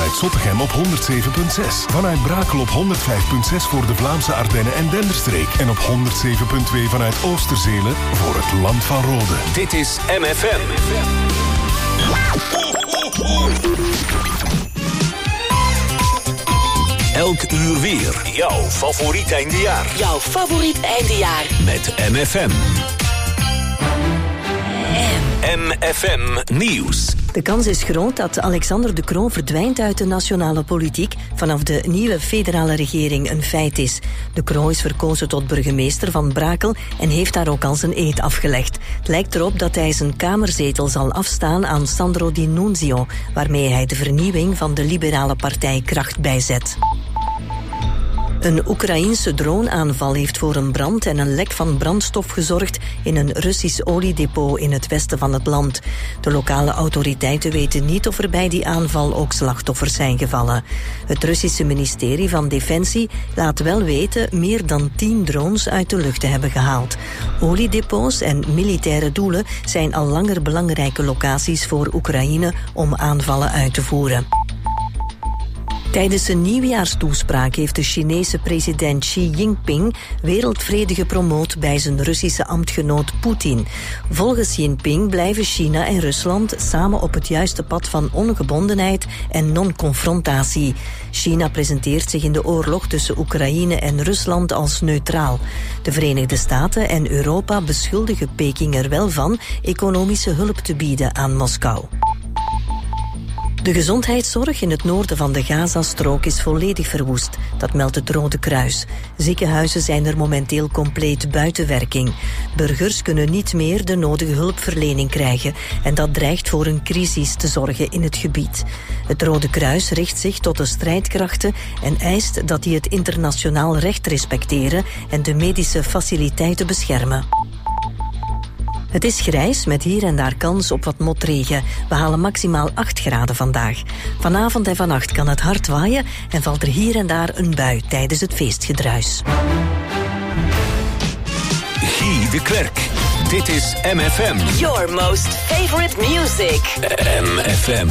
vanuit Zottegem op 107.6. Vanuit Brakel op 105.6 voor de Vlaamse Ardennen en Denderstreek. En op 107.2 vanuit Oosterzele voor het Land van Rode. Dit is MFM. Elk uur weer. Jouw favoriet eindejaar. Jouw favoriet eindejaar. Met MFM. MFM Nieuws. De kans is groot dat Alexander De Croo verdwijnt uit de nationale politiek vanaf de nieuwe federale regering een feit is. De Croo is verkozen tot burgemeester van Brakel en heeft daar ook al zijn eed afgelegd. Het lijkt erop dat hij zijn kamerzetel zal afstaan aan Sandro Di Nunzio, waarmee hij de vernieuwing van de liberale partij kracht bijzet. Een Oekraïense droneaanval heeft voor een brand en een lek van brandstof gezorgd in een Russisch oliedepot in het westen van het land. De lokale autoriteiten weten niet of er bij die aanval ook slachtoffers zijn gevallen. Het Russische ministerie van Defensie laat wel weten meer dan 10 drones uit de lucht te hebben gehaald. Oliedepots en militaire doelen zijn al langer belangrijke locaties voor Oekraïne om aanvallen uit te voeren. Tijdens een nieuwjaarstoespraak heeft de Chinese president Xi Jinping wereldvrede gepromoot bij zijn Russische ambtgenoot Poetin. Volgens Jinping blijven China en Rusland samen op het juiste pad van ongebondenheid en non-confrontatie. China presenteert zich in de oorlog tussen Oekraïne en Rusland als neutraal. De Verenigde Staten en Europa beschuldigen Peking er wel van economische hulp te bieden aan Moskou. De gezondheidszorg in het noorden van de Gazastrook is volledig verwoest. Dat meldt het Rode Kruis. Ziekenhuizen zijn er momenteel compleet buiten werking. Burgers kunnen niet meer de nodige hulpverlening krijgen en dat dreigt voor een crisis te zorgen in het gebied. Het Rode Kruis richt zich tot de strijdkrachten en eist dat die het internationaal recht respecteren en de medische faciliteiten beschermen. Het is grijs met hier en daar kans op wat motregen. We halen maximaal 8 graden vandaag. Vanavond en vannacht kan het hard waaien en valt er hier en daar een bui tijdens het feestgedruis. Guy de Klerk. Dit is MFM. Your most favorite music. MFM.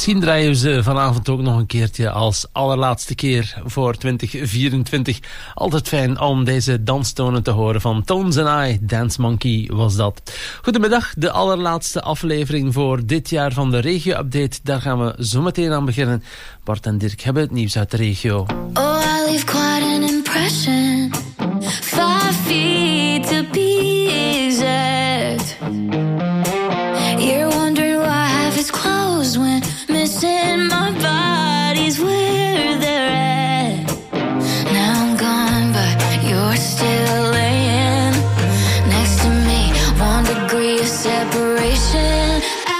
Misschien draaien we ze vanavond ook nog een keertje als allerlaatste keer voor 2024. Altijd fijn om deze danstonen te horen van Tones and I. Dance Monkey was dat. Goedemiddag, de allerlaatste aflevering voor dit jaar van de regio-update. Daar gaan we zo meteen aan beginnen. Bart en Dirk hebben het nieuws uit de regio. Oh, I leave quite an impression. 5 feet to be exact. You're wondering why half is closed when missing my body's where they're at. Now I'm gone, but you're still laying next to me. 1 degree of separation.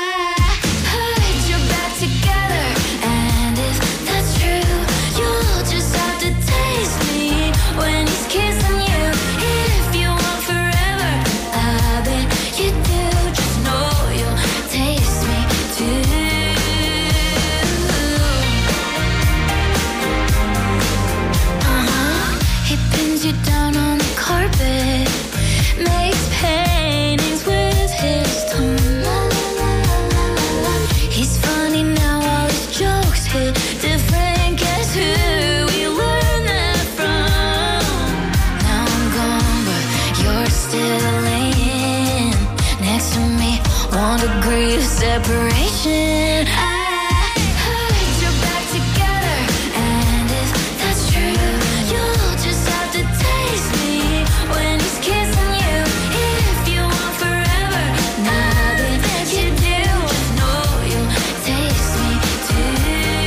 Separation. I heard you're back together, and if that's true, you'll just have to taste me when he's kissing you. If you want forever, now that you do, just know you'll taste me too.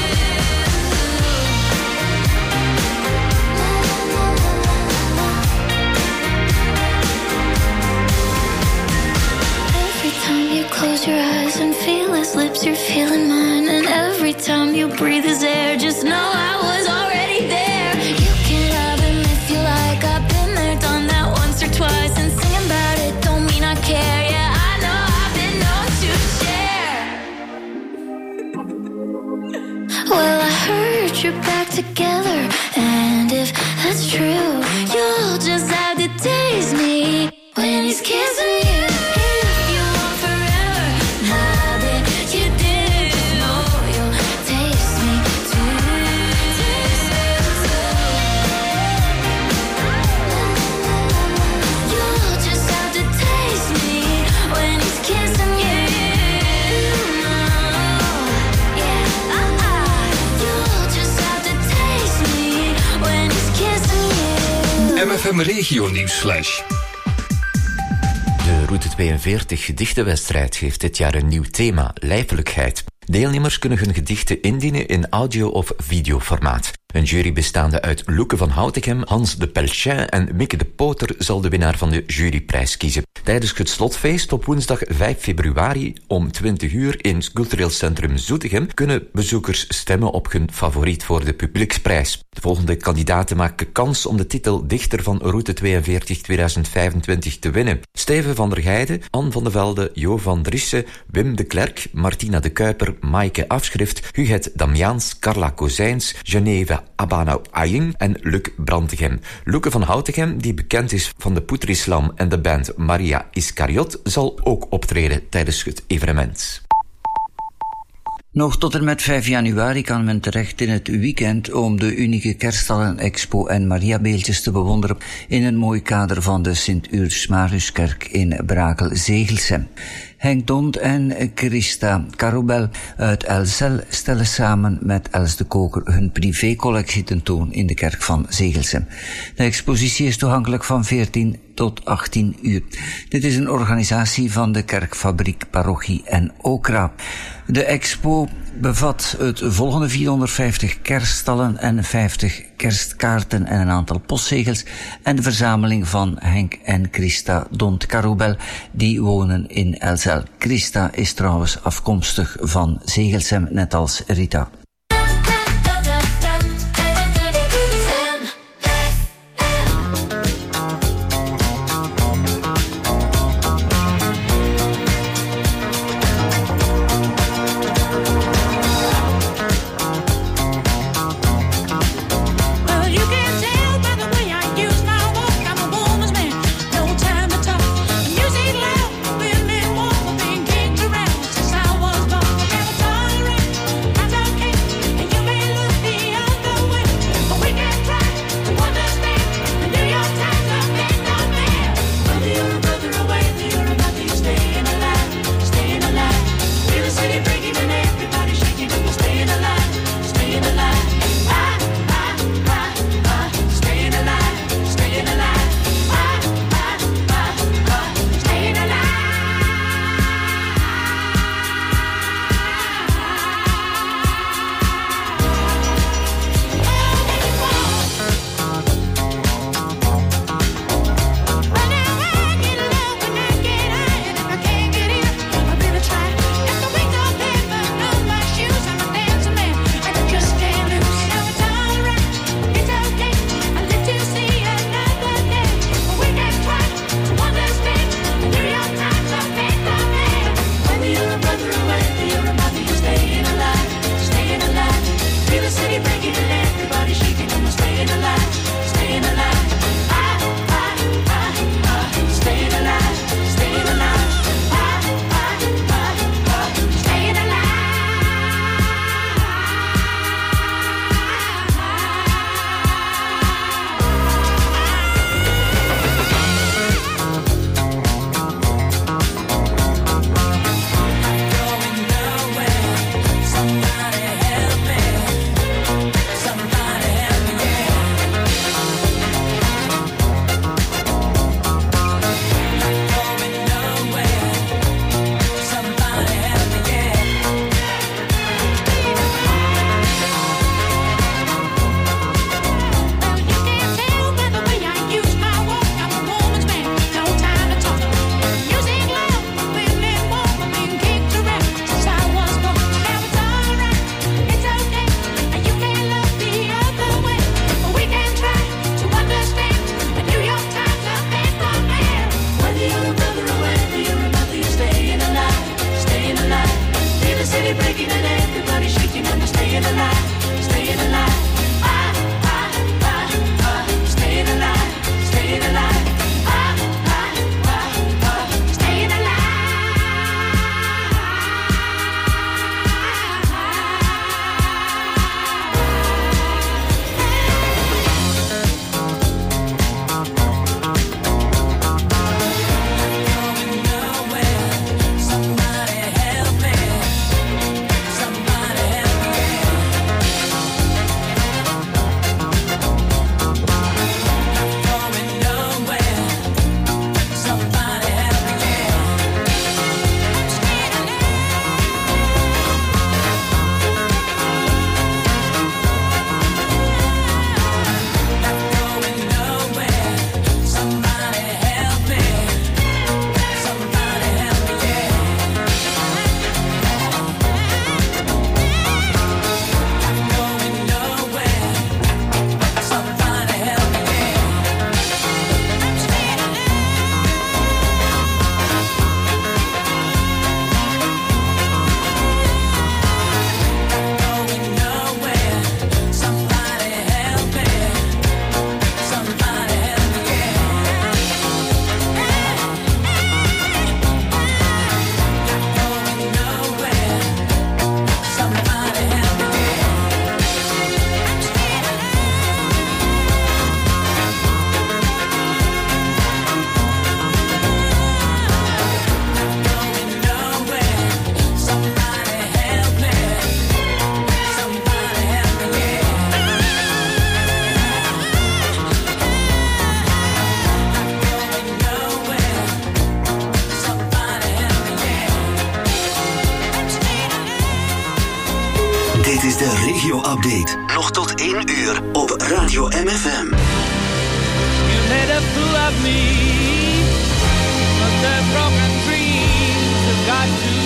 Every time you close your eyes and feel his lips, you're feeling mine. And every time you breathe his air, just know I was already there. You can have him if you like. I've been there, done that once or twice. And singing about it don't mean I care. Yeah, I know I've been known to share. Well, I heard you're back together, and if that's true, you'll just have to taste me when he's kissing you. MFM Regio Nieuwsflash. De Route 42 gedichtenwedstrijd heeft dit jaar een nieuw thema, lijfelijkheid. Deelnemers kunnen hun gedichten indienen in audio- of videoformaat. Een jury bestaande uit Loeke van Houtegem, Hans de Pelchin en Mieke de Poter zal de winnaar van de juryprijs kiezen. Tijdens het slotfeest op woensdag 5 februari om 20 uur in het cultureel centrum Zoetegem kunnen bezoekers stemmen op hun favoriet voor de publieksprijs. De volgende kandidaten maken kans om de titel Dichter van Route 42 2025 te winnen. Steven van der Heijden, Anne van de Velde, Jo van Driessen, Wim de Klerk, Martina de Kuiper, Maaike Afschrift, Huguette Damiaans, Carla Kozijns, Geneve Abano Aying en Luc Brantegem. Loeke van Houtegem, die bekend is van de Poetrislam en de band Maria Iscariot, zal ook optreden tijdens het evenement. Nog tot en met 5 januari kan men terecht in het weekend om de unieke kerststallen-expo en Mariabeeldjes te bewonderen in een mooi kader van de Sint-Urs-Mariuskerk in Brakel-Zegelsem. Henk Dont en Christa Carobel uit Elzel stellen samen met Els de Koker hun privécollectie tentoon in de kerk van Zegelsem. De expositie is toegankelijk van 14 tot 18 uur. Dit is een organisatie van de Kerkfabriek, Parochie en Okra. De expo bevat het volgende 450 kerststallen en 50 kerstkaarten en een aantal postzegels en de verzameling van Henk en Christa Dont Carobel, die wonen in Elzel. Christa is trouwens afkomstig van Zegelsem, net als Rita. Tolerate staying alive, staying alive. Staying alive, staying alive. Staying alive. Dit is de regio-update. Nog tot 1 uur op Radio MFM. You made a fool of me, but the broken dreams have got to end.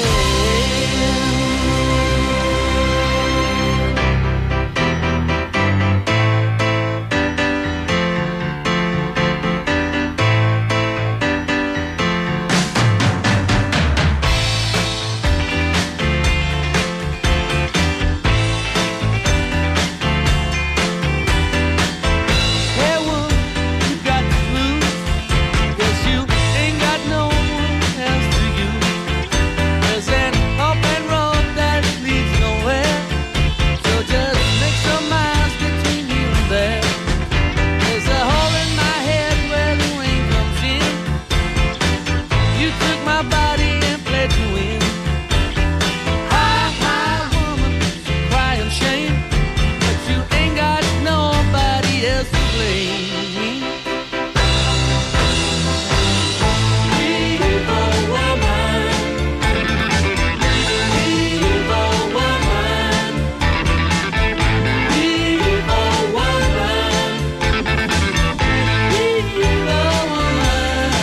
Hey, woman, you got the blues, 'cause you ain't got no one else to use. There's an open road that leads nowhere, so just make some miles between you and there. There's a hole in my head where the wind comes in. You took my body and played to win. Hi, hi, woman, you cry and shame, but you ain't got nobody else to blame. Evil woman, evil woman, evil woman, evil woman.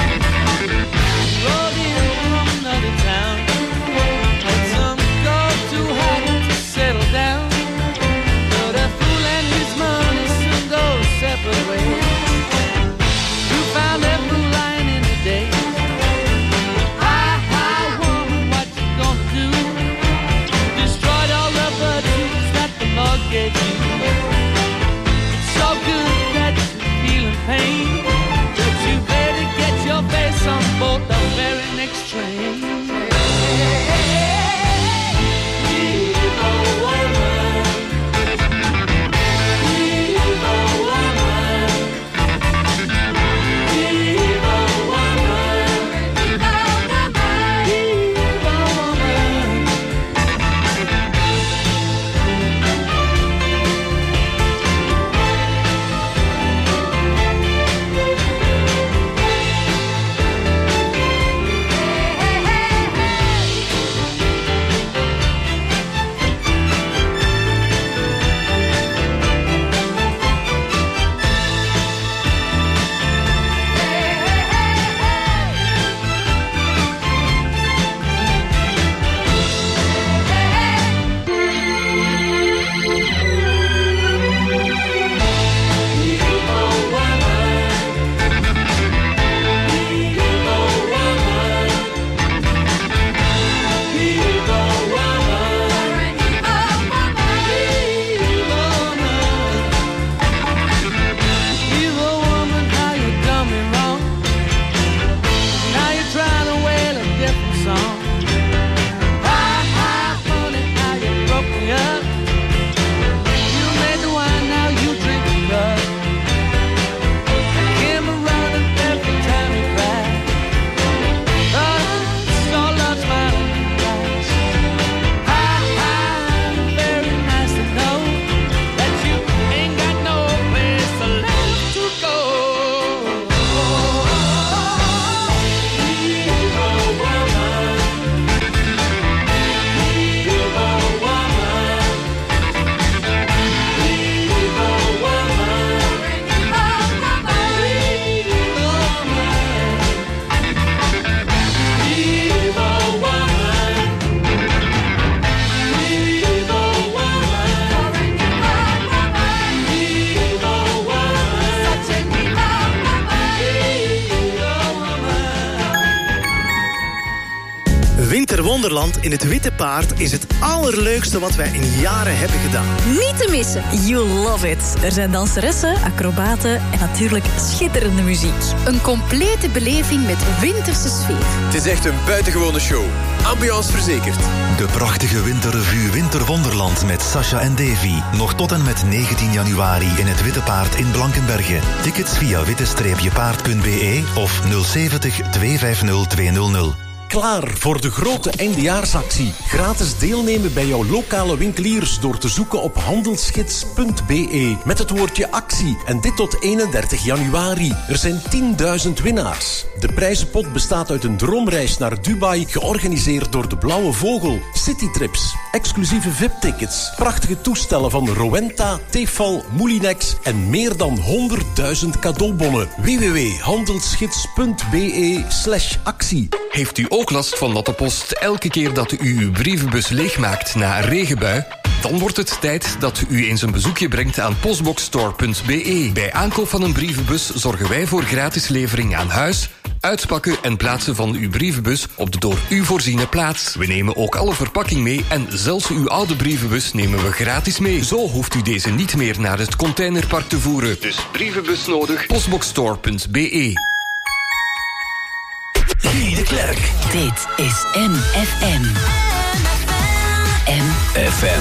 Rode in from another town, had some gold too hot to settle down. But a fool and his money soon go separate ways. You found that blue line in the day. Hi, hi, woman, what you gonna do? Destroyed all the virtues that the Lord gave you. It's so good that you're feeling pain, that you better get your face on board the very next train. Evil woman, evil woman, evil woman, evil woman. Winterwonderland in het Witte Paard is het allerleukste wat wij in jaren hebben gedaan. Niet te missen. You love it. Er zijn danseressen, acrobaten en natuurlijk schitterende muziek. Een complete beleving met winterse sfeer. Het is echt een buitengewone show. Ambiance verzekerd. De prachtige winterrevue Winterwonderland met Sasha en Davy. Nog tot en met 19 januari in het Witte Paard in Blankenberge. Tickets via witte-paard.be of 070 250 200. Klaar voor de grote eindejaarsactie. Gratis deelnemen bij jouw lokale winkeliers door te zoeken op handelsgids.be met het woordje actie. En dit tot 31 januari. Er zijn 10.000 winnaars. De prijzenpot bestaat uit een droomreis naar Dubai, georganiseerd door de Blauwe Vogel. Citytrips, exclusieve VIP-tickets, prachtige toestellen van Rowenta, Tefal, Moulinex en meer dan 100.000 cadeaubonnen. www.handelsgids.be/actie. Heeft u ook last van natte post elke keer dat u uw brievenbus leegmaakt na een regenbui? Dan wordt het tijd dat u eens een bezoekje brengt aan postboxstore.be. Bij aankoop van een brievenbus zorgen wij voor gratis levering aan huis, uitpakken en plaatsen van uw brievenbus op de door u voorziene plaats. We nemen ook alle verpakking mee en zelfs uw oude brievenbus nemen we gratis mee. Zo hoeft u deze niet meer naar het containerpark te voeren. Dus brievenbus nodig, postboxstore.be. Guy de Klerk. Dit is MFM. MFM.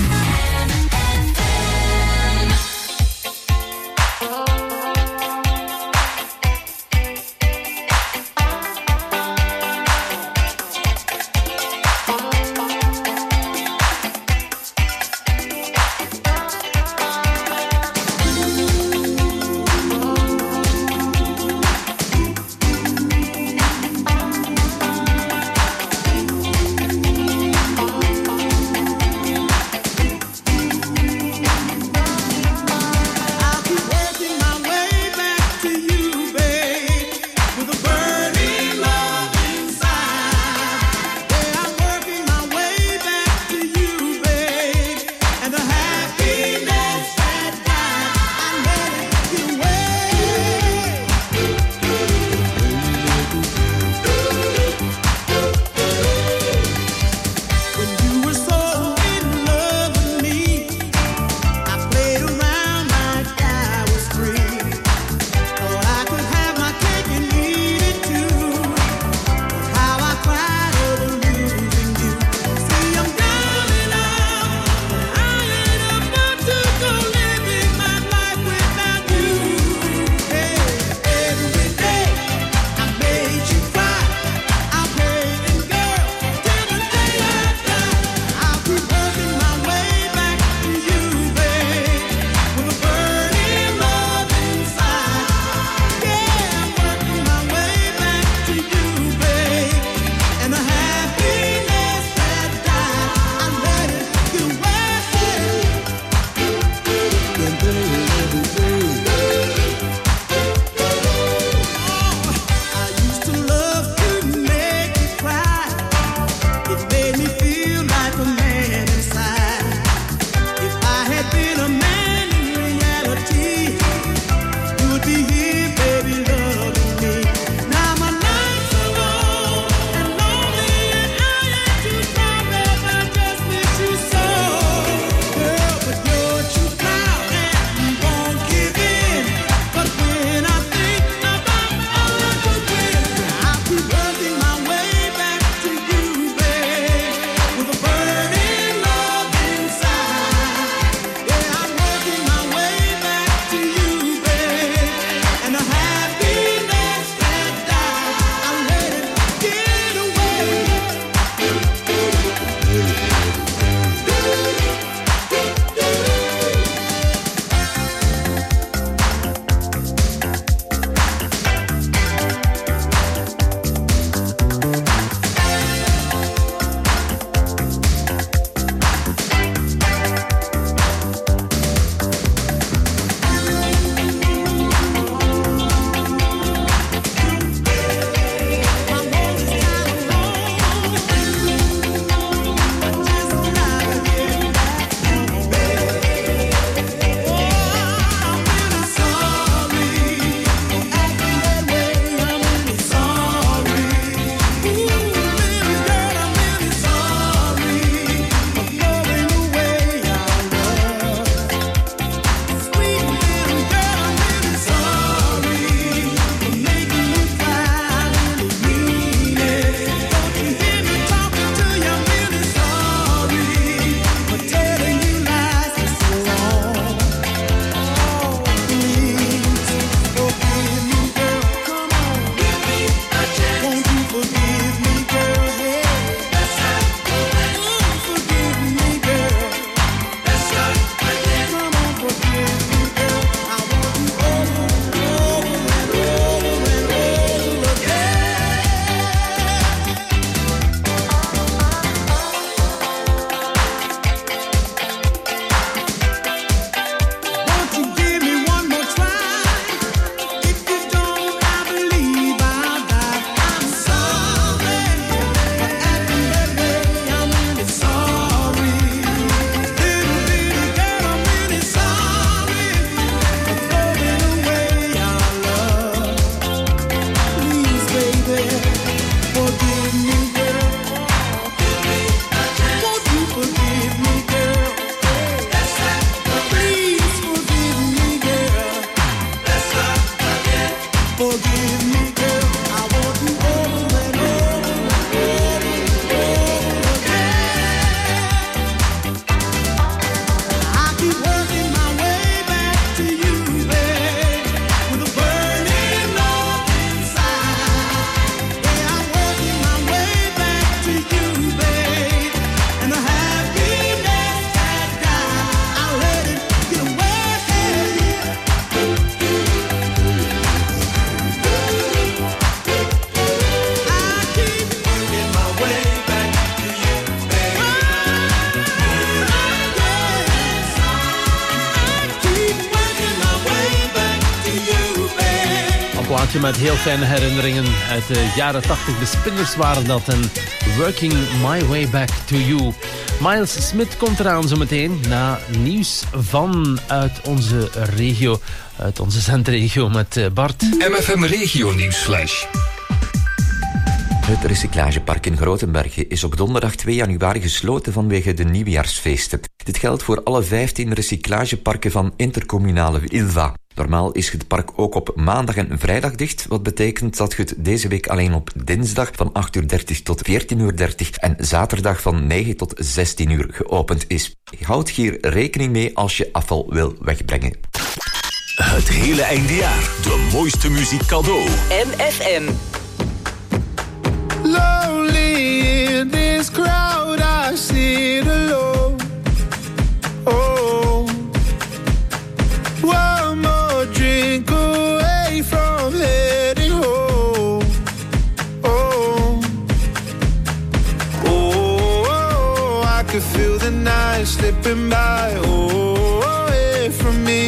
plaatje met heel fijne herinneringen uit de jaren 80. De Spinners waren dat en Working My Way Back to You. Miles Smith komt eraan zometeen na nieuws uit onze regio, uit onze zendregio met Bart. MFM Regio Nieuwsflash. Het recyclagepark in Grotenbergen is op donderdag 2 januari gesloten vanwege de nieuwjaarsfeesten. Dit geldt voor alle 15 recyclageparken van intercommunale ILVA. Normaal is het park ook op maandag en vrijdag dicht, wat betekent dat het deze week alleen op dinsdag van 8:30 tot 14:30 en zaterdag van 9 tot 16 uur geopend is. Houd hier rekening mee als je afval wil wegbrengen. Het hele eindejaar, de mooiste muziek cadeau. MFM. Lonely in this crowd, I sit alone. Oh, one more drink away from heading home. Oh, oh, I could feel the night slipping by. Oh, away from me.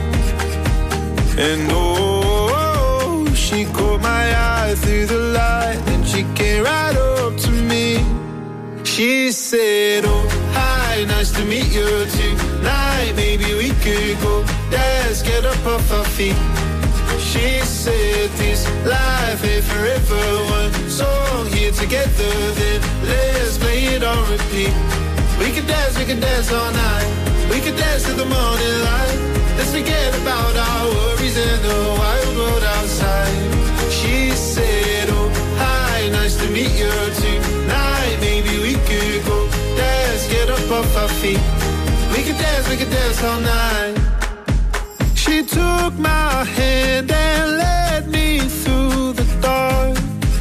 And oh, she caught my eye through the light. She came right up to me. She said, oh, hi, nice to meet you tonight. Maybe we could go dance, get up off our feet. She said, this life ain't forever. One song here together, then let's play it on repeat. We could dance all night. We could dance till the morning light. Let's forget about our worries and the wild world outside. She said, oh, hi, nice to meet you tonight. Maybe we could go dance, get up off our feet. We could dance all night. She took my hand and led me through the dark.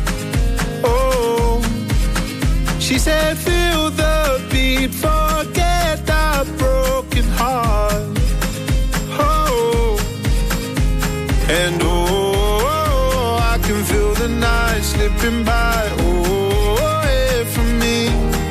Oh, she said, feel the beat, forget that broken heart. Oh, and oh, I can feel the night slipping by, oh, away from me.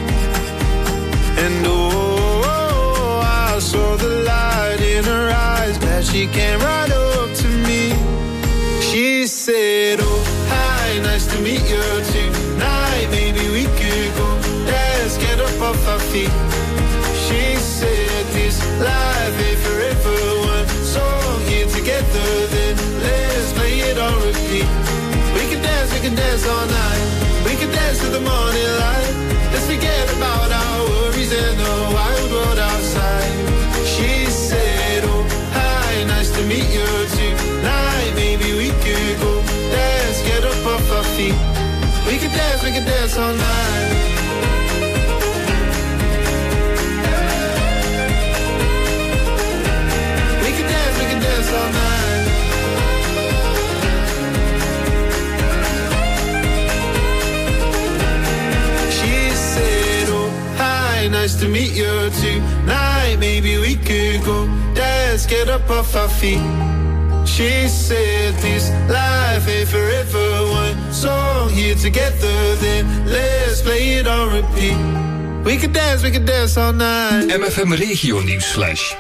And oh, I saw the light in her eyes, glad she came right up to me. She said, oh, hi, nice to meet you tonight. Maybe we could go dance, get up off our feet. She said, this life ain't forever. One song here together, then let's play it on repeat. We can dance all night. We can dance till the morning light. Let's forget about our worries and the wild world outside. She said, oh, hi, nice to meet you tonight. Maybe we could go dance, get up off our feet. We can dance all night. We can dance all night. She said, oh, hi, nice to meet you tonight. Maybe we could go dance, get up off our feet. She said, this life ain't forever. One song here together, then let's play it on repeat. We could dance all night. MFM Regio Nieuwsflash.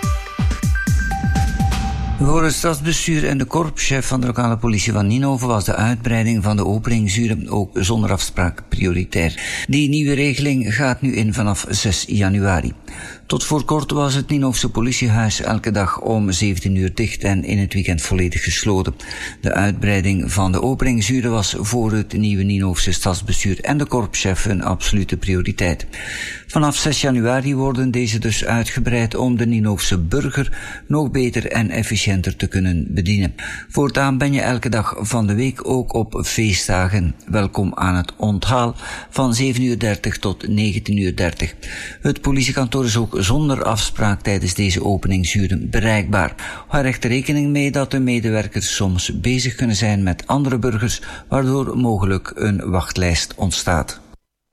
Voor het stadsbestuur en de korpschef van de lokale politie van Ninove was de uitbreiding van de openingsuren ook zonder afspraak prioritair. Die nieuwe regeling gaat nu in vanaf 6 januari. Tot voor kort was het Ninofse politiehuis elke dag om 17 uur dicht en in het weekend volledig gesloten. De uitbreiding van de openingsuren was voor het nieuwe Ninofse stadsbestuur en de korpschef een absolute prioriteit. Vanaf 6 januari worden deze dus uitgebreid om de Ninofse burger nog beter en efficiënter te kunnen bedienen. Voortaan ben je elke dag van de week, ook op feestdagen, welkom aan het onthaal van 7:30 tot 19:30. Het politiekantoor is ook zonder afspraak tijdens deze openingsuren bereikbaar. Hou er rekening mee dat de medewerkers soms bezig kunnen zijn met andere burgers, waardoor mogelijk een wachtlijst ontstaat.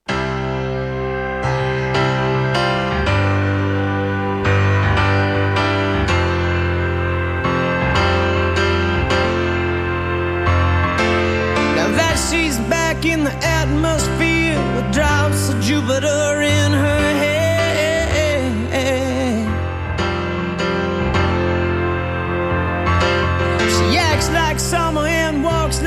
In the atmosphere with drops of Jupiter in her head. She acts like summer and walks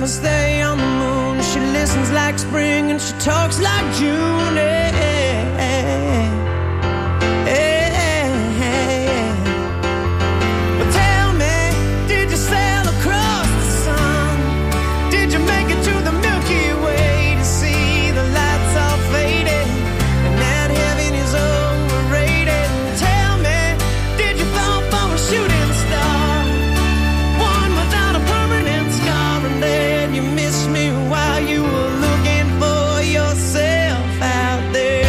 namaste on the moon. She listens like spring and she talks like June. But tell me, did you sail across the sun? Did you make it to the Milky Way to see the lights all faded and that heaven is overrated? Tell me, did you fall for a shooting star? One without a permanent scar, and then you missed me while you were looking for yourself out there.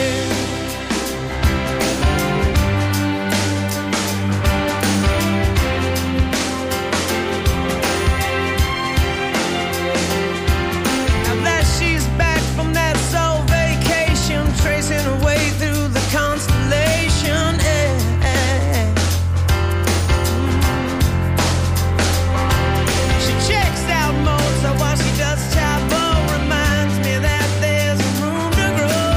Now that she's back from that soul vacation, tracing her way through the constellation. She checks out Mozart while she does Chavo. Reminds me that there's room to grow.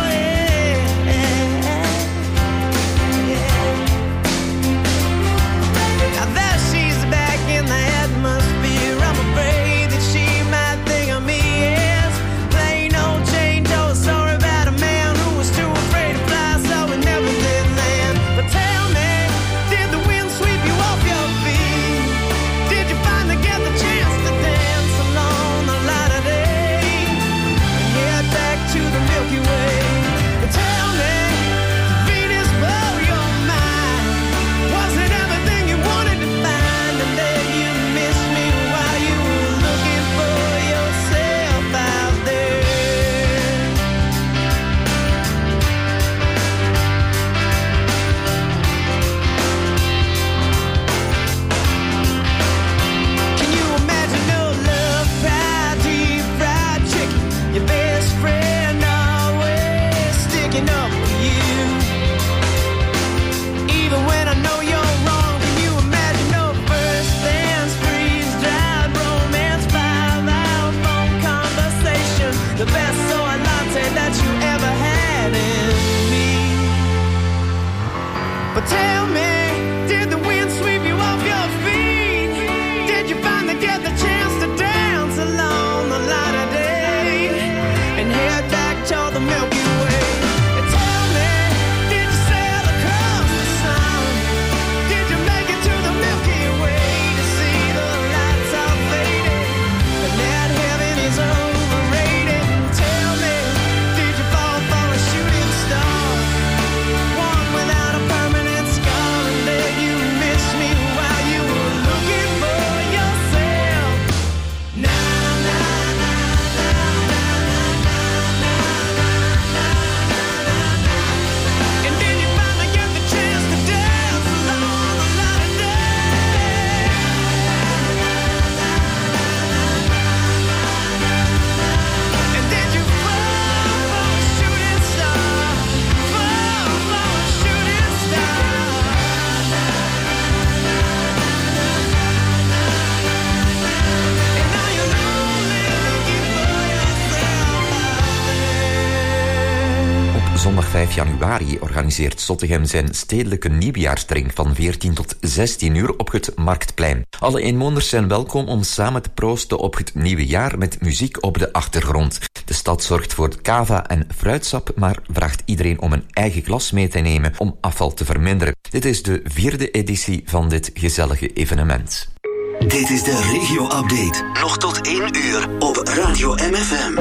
Now that she's back in the atmosphere, I'm afraid that she might think of me as plain old Jane Doe. Sorry about a man who was too afraid to fly, so he never did land. But tell me, did the wind sweep you off your feet? Did you finally get the chance to dance along the light of day and head back to the Milky Way? But tell me, did Venus blow your mind? Was it everything you wanted to find? And then you missed me while you were looking for yourself out there. Can you imagine no love, fried deep fried chicken? Your best friend always sticking up for you. Even when I know you're wrong, can you imagine no first dance, freeze dried romance, 5-hour phone conversation, the best soy latte that you ever had in me? But tell me, did the wind sweep you off your feet? Did you finally get the chance to dance along the light of day and head back toward the Milky Way? And tell me, did you sail across the sun? Did you make it to the Milky Way to see the lights all faded and that heaven is overrated? And tell me, did you fall for a shooting star? One without a permanent scar, and then you missed me while you were looking for yourself. Na na na na na na na na na. And then you finally get the chance to dance along the light of day. And then you fall for a shooting star, fall for a shooting star. And now you're lonely looking for yourself out there. Op zondag 5 januari organiseert Zottegem zijn stedelijke nieuwjaarsdrink van 14 tot 16 uur op het Marktplein. Alle inwoners zijn welkom om samen te proosten op het nieuwe jaar met muziek op de achtergrond. De stad zorgt voor kava en fruitsap, maar vraagt iedereen om een eigen glas mee te nemen om afval te verminderen. Dit is de 4e editie van dit gezellige evenement. Dit is de regio-update. Nog tot 1 uur op Radio MFM.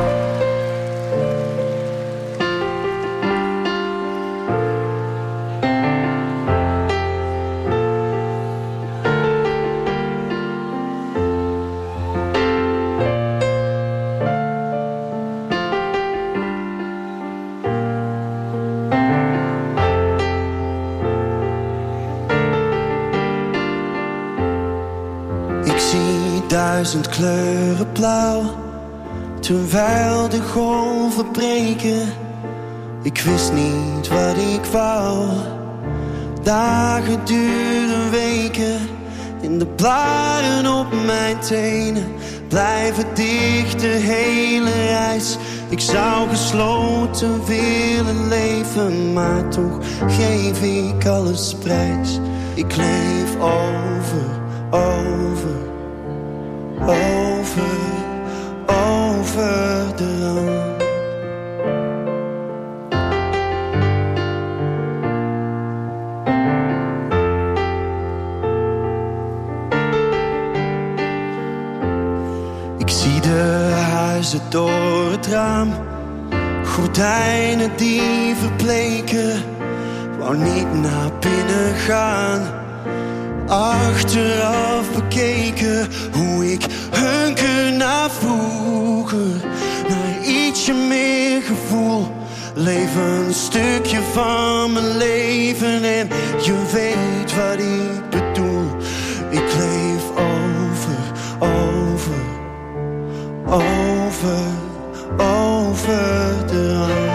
Ik zie 1000 kleuren blauw, terwijl de golven breken. Ik wist niet wat ik wou. Dagen duren weken, in de blaren op mijn tenen blijven dicht de hele reis. Ik zou gesloten willen leven, maar toch geef ik alles prijs. Ik leef over eraan. Ik zie de huizen door het raam, gordijnen die verbleken. Wou niet naar binnen gaan. Achteraf bekeken hoe ik hunker naar vroeger, naar ietsje meer gevoel. Leef een stukje van mijn leven en je weet wat ik bedoel. Ik leef over de rand.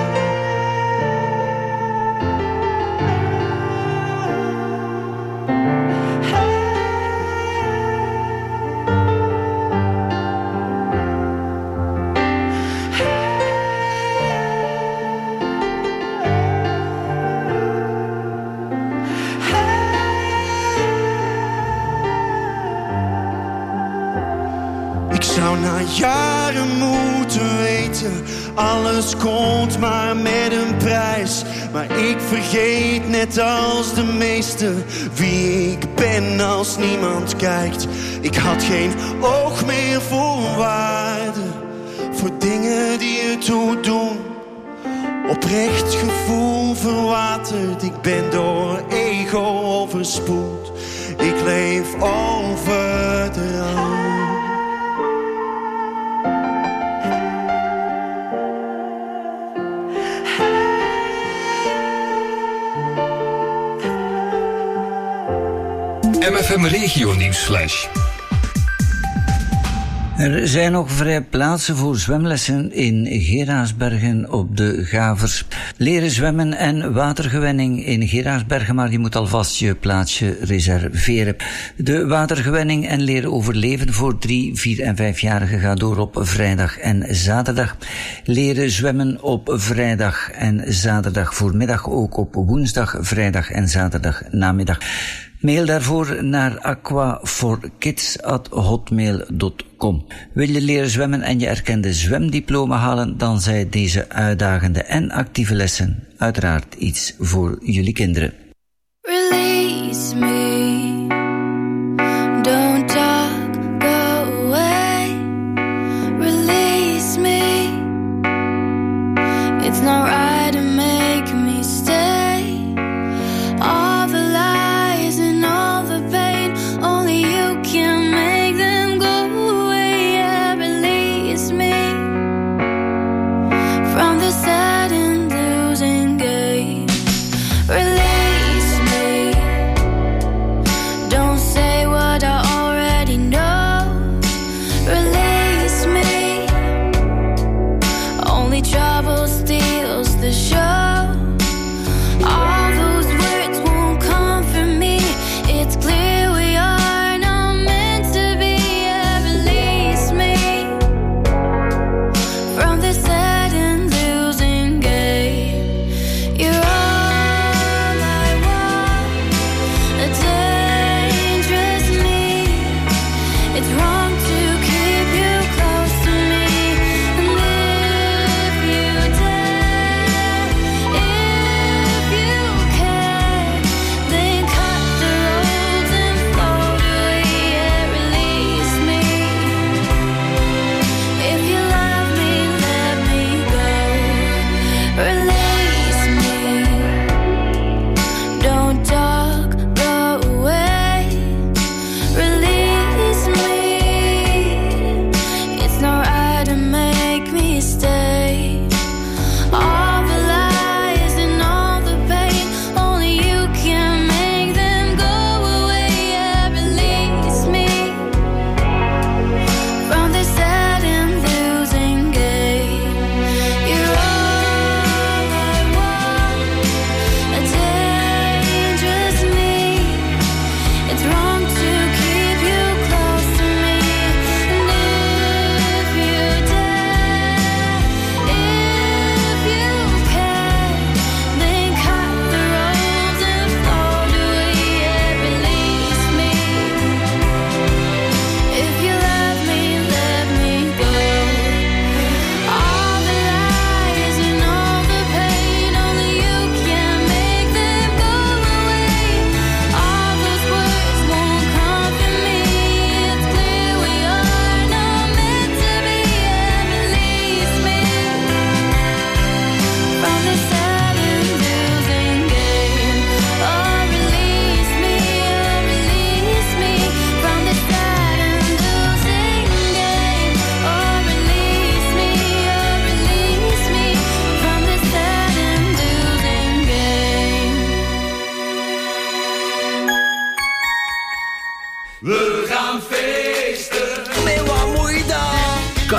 Na jaren moeten weten, alles komt maar met een prijs. Maar ik vergeet net als de meesten wie ik ben als niemand kijkt. Ik had geen oog meer voor waarde, voor dingen die ertoe doen. Oprecht gevoel verwaterd, ik ben door ego overspoeld. Ik leef over de rand. MFM Regio Nieuwsflash. Er zijn nog vrij plaatsen voor zwemlessen in Geraardsbergen op de Gavers. Leren zwemmen en watergewenning in Geraardsbergen, maar je moet alvast je plaatsje reserveren. De watergewenning en leren overleven voor 3, 4 en 5-jarigen gaat door op vrijdag en zaterdag. Leren zwemmen op vrijdag en zaterdag voormiddag, ook op woensdag, vrijdag en zaterdag namiddag. Mail daarvoor naar aquaforkids@hotmail.com. Wil je leren zwemmen en je erkende zwemdiploma halen, dan zijn deze uitdagende en actieve lessen uiteraard iets voor jullie kinderen. Release me, don't talk, go away. Release me, it's not right to make me stay. All the lies and all the pain, only you can make them go away. Yeah, release me from the sad and losing game. Release me, don't say what I already know. Release me, only trouble steals the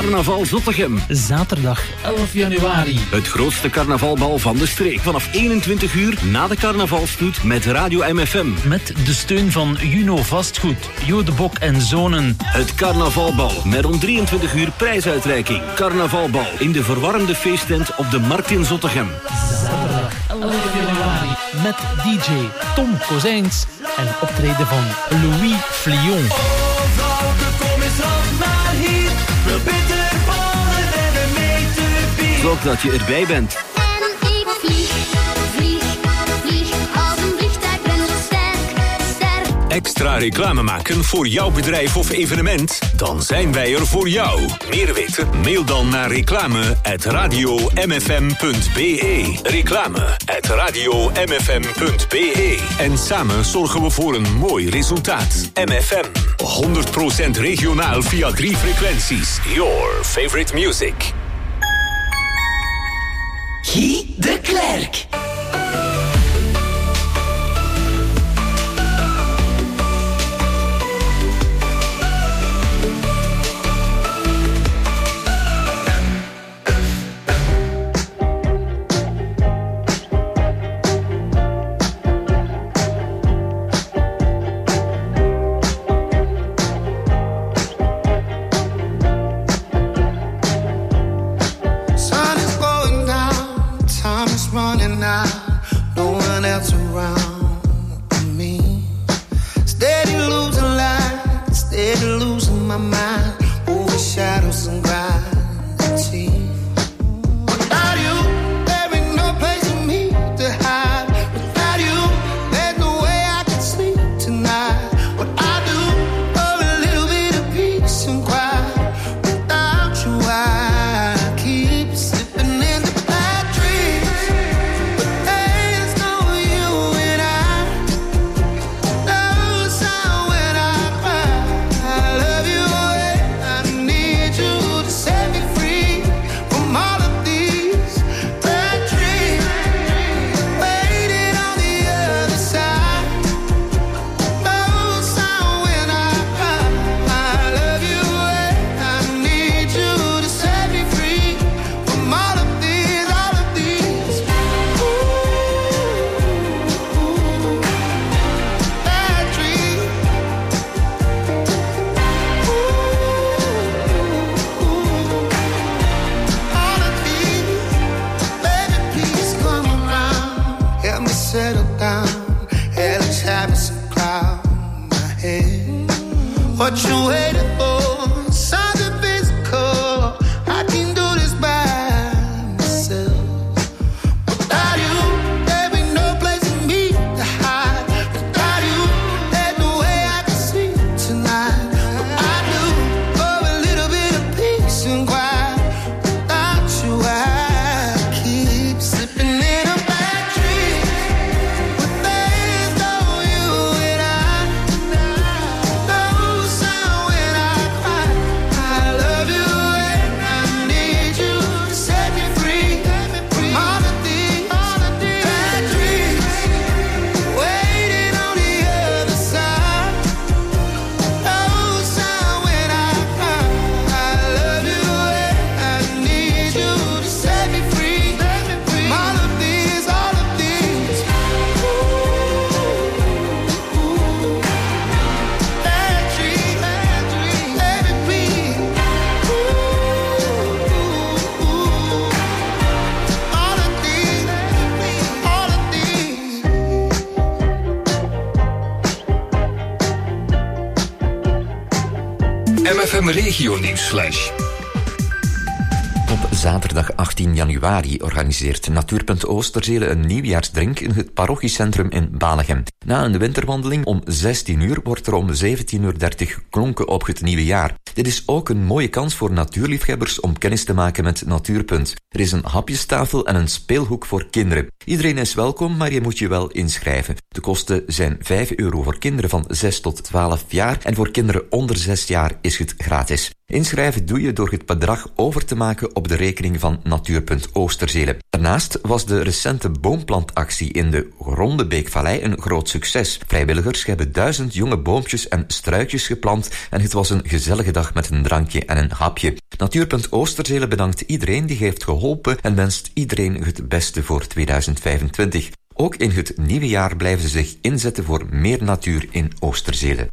Carnaval Zottegem. Zaterdag 11 januari. Het grootste carnavalbal van de streek. Vanaf 21 uur na de carnavalstoet met Radio MFM. Met de steun van Juno Vastgoed, Jo de Bok en Zonen. Het carnavalbal met om 23 uur prijsuitreiking. Carnavalbal in de verwarmde feesttent op de Markt in Zottegem. Zaterdag 11 januari. Met DJ Tom Kozijns en optreden van Louis Flion. Zorg dat je erbij bent. En ik vlieg als een vliegtuig, ben zo sterk. Extra reclame maken voor jouw bedrijf of evenement? Dan zijn wij er voor jou. Meer weten? Mail dan naar reclame@radiomfm.be. Reclame@radiomfm.be. En samen zorgen we voor een mooi resultaat. MFM. 100% regionaal via 3 frequenties. Your favorite music. Guy de Klerk. MFM Regio Nieuwsflash. Op zaterdag 18 januari organiseert Natuurpunt Oosterzele een nieuwjaarsdrink in het parochiecentrum in Balegem. Na een winterwandeling om 16 uur wordt er om 17:30 geklonken op het nieuwe jaar. Dit is ook een mooie kans voor natuurliefhebbers om kennis te maken met Natuurpunt. Er is een hapjestafel en een speelhoek voor kinderen. Iedereen is welkom, maar je moet je wel inschrijven. De kosten zijn €5 voor kinderen van 6 tot 12 jaar en voor kinderen onder 6 jaar is het gratis. Inschrijven doe je door het bedrag over te maken op de rekening van Natuurpunt Oosterzele. Daarnaast was de recente boomplantactie in de Rondebeekvallei een groot succes. Vrijwilligers hebben 1000 jonge boompjes en struikjes geplant en het was een gezellige dag met een drankje en een hapje. Natuurpunt Oosterzele bedankt iedereen die heeft geholpen en wenst iedereen het beste voor 2025. Ook in het nieuwe jaar blijven ze zich inzetten voor meer natuur in Oosterzele.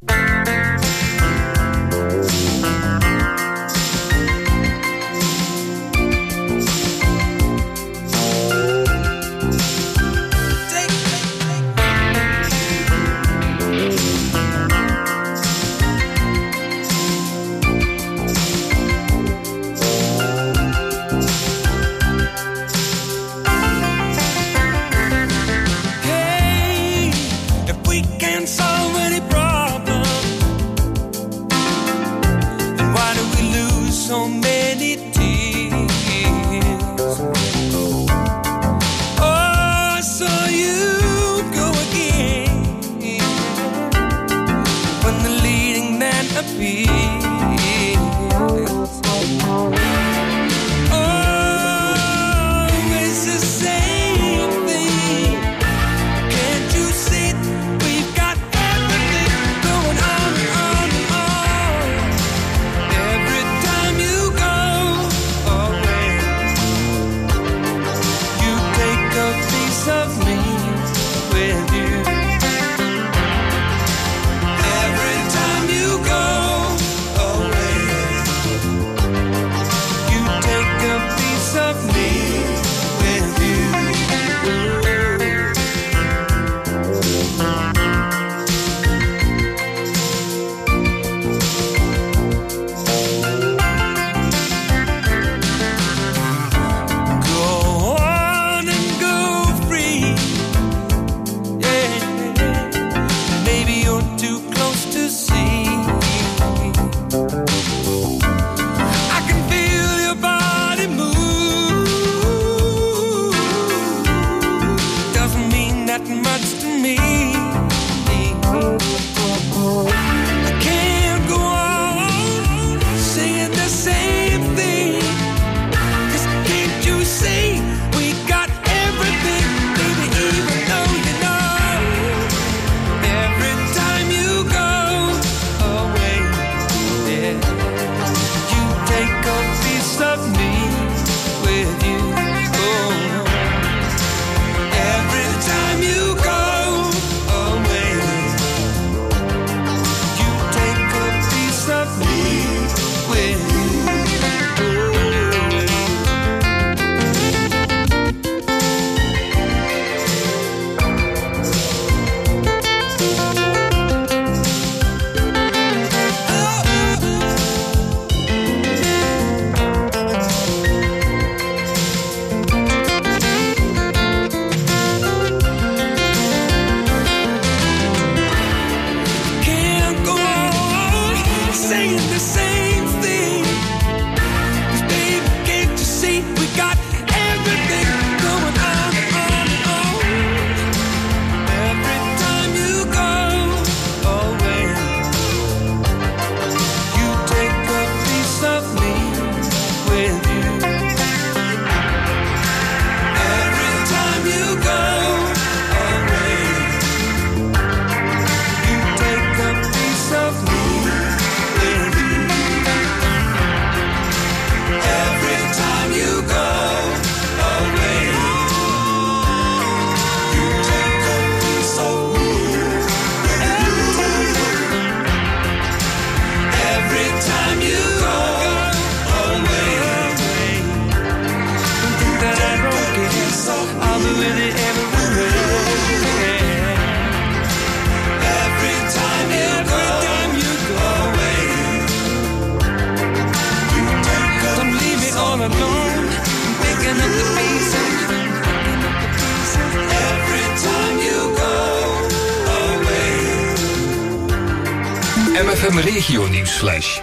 MFM Regio Nieuwsflash.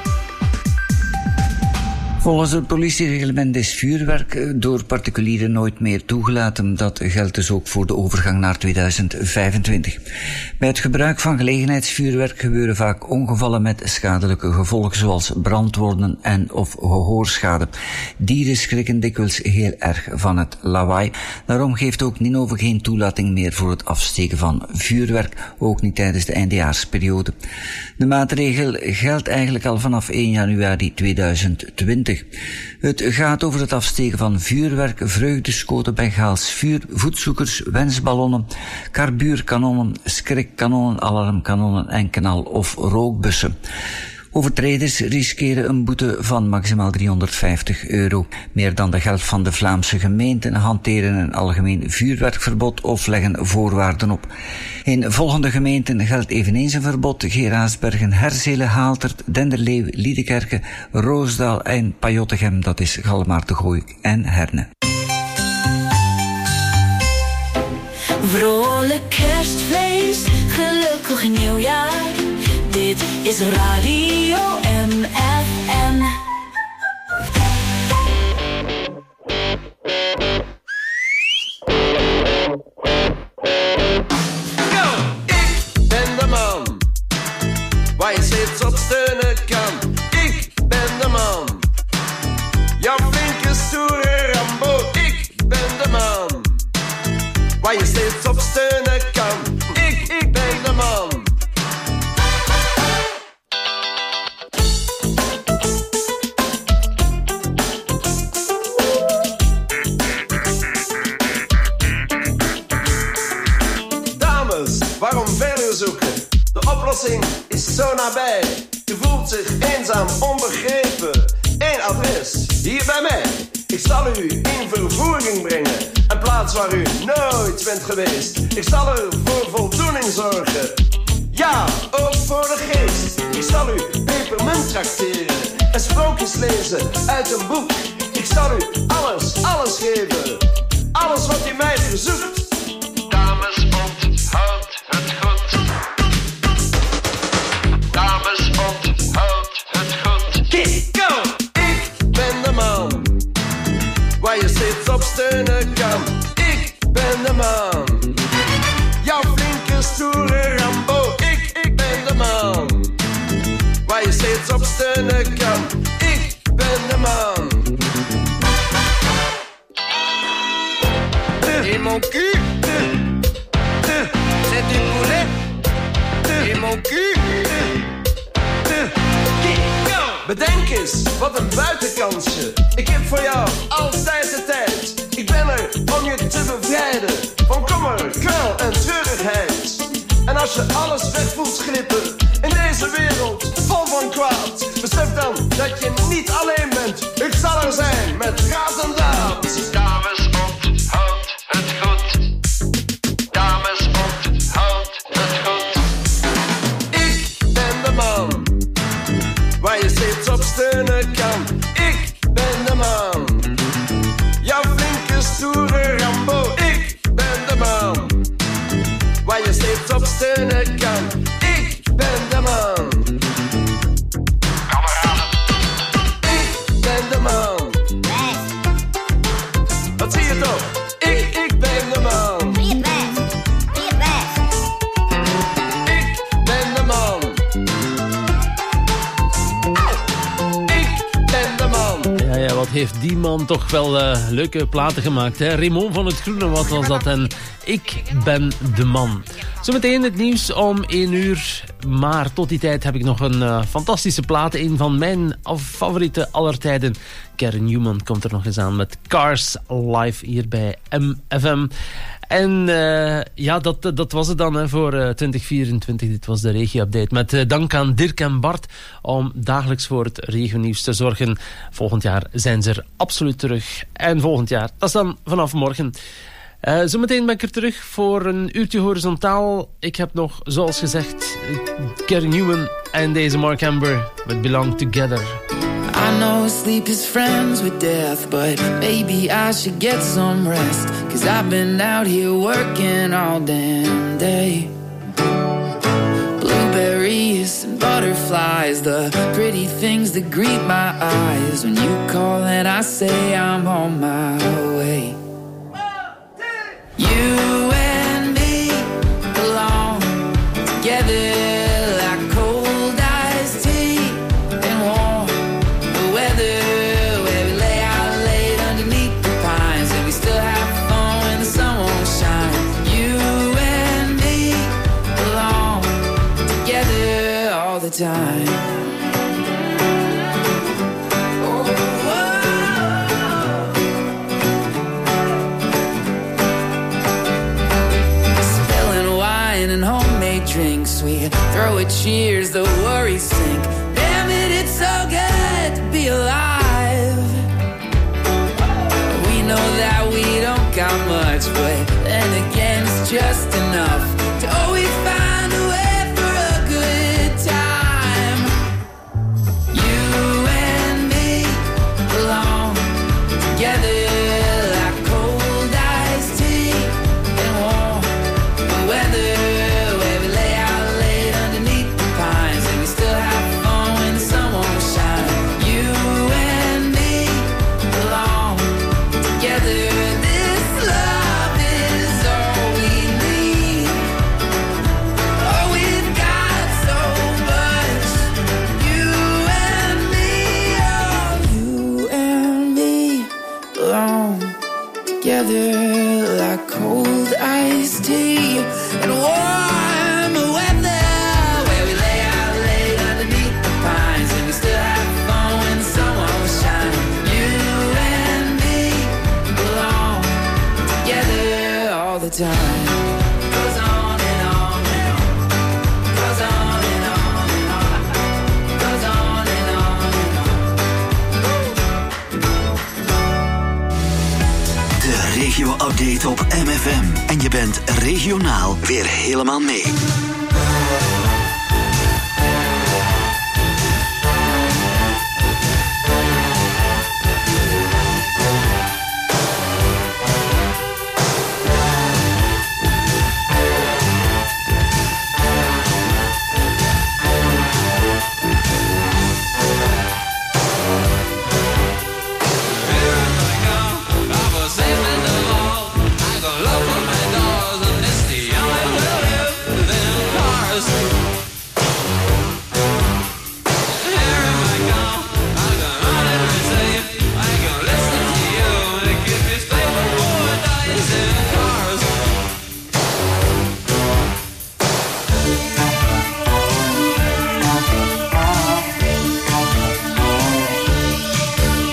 Volgens het politiereglement is vuurwerk door particulieren nooit meer toegelaten. Dat geldt dus ook voor de overgang naar 2025. Bij het gebruik van gelegenheidsvuurwerk gebeuren vaak ongevallen met schadelijke gevolgen, zoals brandwonden en of gehoorschade. Dieren schrikken dikwijls heel erg van het lawaai. Daarom geeft ook Ninove geen toelating meer voor het afsteken van vuurwerk, ook niet tijdens de eindejaarsperiode. De maatregel geldt eigenlijk al vanaf 1 januari 2020. 20. Het gaat over het afsteken van vuurwerk, vreugdeschoten, Bengaals vuur, voetzoekers, wensballonnen, karbuurkanonnen, skrikkanonnen, alarmkanonnen en knal- of rookbussen. Overtreders riskeren een boete van maximaal €350. Meer dan de helft van de Vlaamse gemeenten hanteren een algemeen vuurwerkverbod of leggen voorwaarden op. In volgende gemeenten geldt eveneens een verbod: Geraardsbergen, Herzele, Haaltert, Denderleeuw, Liedekerke, Roosdaal en Pajottegem, dat is Galmaar, De Gooik en Herne. Vrolijk kerstfeest, gelukkig nieuwjaar. Dit is Radio MFM. Go! Ik ben de man waar je steeds op steunen kan. Ik ben de man, jouw flinke stoere Rambo. Ik ben de man waar je steeds op steunen kan. Ik ben de man. Waarom verder zoeken? De oplossing is zo nabij. Je voelt zich eenzaam, onbegrepen. Eén adres, hier bij mij. Ik zal u in vervoering brengen. Een plaats waar u nooit bent geweest. Ik zal er voor voldoening zorgen. Ja, ook voor de geest. Ik zal u pepermunt trakteren. En sprookjes lezen uit een boek. Ik zal u alles geven. Alles wat u mij verzoekt. Dames, onthoud het goed. Dames, onthoud het goed. Go! Ik ben de man waar je steeds op steunen kan. Ik ben de man, jouw flinke stoere Rambo. Ik ben de man waar je steeds op steunen kan. Ik ben de man. Et mon cul, c'est du poulet. Et mon cul. Bedenk eens, wat een buitenkansje. Ik heb voor jou altijd de tijd. Ik ben er om je te bevrijden van kommer, kwel en treurigheid. En als je alles weg voelt glippen in deze wereld vol van kwaad, besef dan dat je niet alleen bent. Ik zal er zijn met raad en daad. Dames, onthoud het goed. Dames, onthoud het goed. Ik ben de man waar je steeds op steunen kan. Ik ben de man, jouw flinke stoere Rambo. Ik ben de man waar je steeds op steunen kan. Ik ben de man. Kameraden. Ik ben de man. Wat zie je toch? Ik ben de man. Ik ben de man. Ja, wat heeft die man toch wel leuke platen gemaakt, hè? Raymond van het Groene, wat was dat? En ik ben de man. Zometeen het nieuws om 1 uur. Maar tot die tijd heb ik nog een fantastische plaat. Een van mijn favoriete aller tijden. Gary Newman komt er nog eens aan met Cars Live hier bij MFM. En ja, dat was het dan voor 2024. Dit was de regio-update. Met dank aan Dirk en Bart om dagelijks voor het regionieuws te zorgen. Volgend jaar zijn ze er absoluut terug. En volgend jaar, dat is dan vanaf morgen. Zometeen ben ik er terug voor een uurtje horizontaal. Ik heb nog, zoals gezegd, Gary Newman en deze Mark Amber met Belong Together. I know sleep is friends with death, but maybe I should get some rest. 'Cause I've been out here working all damn day. Blueberries and butterflies, the pretty things that greet my eyes. When you call and I say I'm on my way. You and me belong together like cold iced tea and warm the weather, where we lay out late underneath the pines and we still have fun when the sun won't shine. You and me belong together all the time. Oh, together like cold iced tea and warm weather where we lay out late underneath the pines and we still have fun when the sun won't shine. You and me belong together all the time. Goes on and on and on. Goes on and on and on. Goes on and on and on. De regio-update op MFM. En je bent regionaal weer helemaal mee.